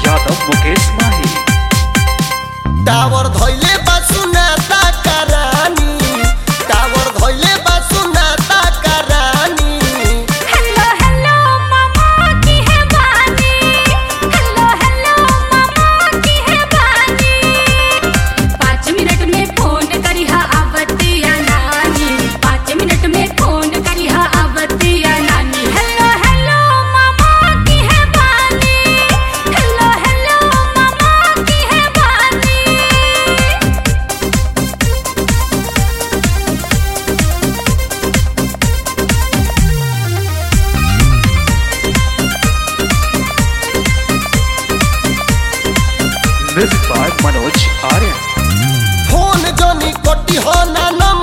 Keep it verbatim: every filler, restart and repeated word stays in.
यादव मुकेश माही। टावर धोइले बसुनाता करानी, टावर धोइले बसुनाता करानी। हेलो हेलो मामा की है बानी, हेलो हेलो मामा की है बानी। पाँच मिनट में फोन करिहा आवतिया नानी, पाँच मिनट में फोन करिहा आवतिया नानी। हेलो हेलो मामा की है बानी, हेलो हेलो मामा की है बानी। Music by Manoj Aryan. Phone जोनी कोटी हो ना नम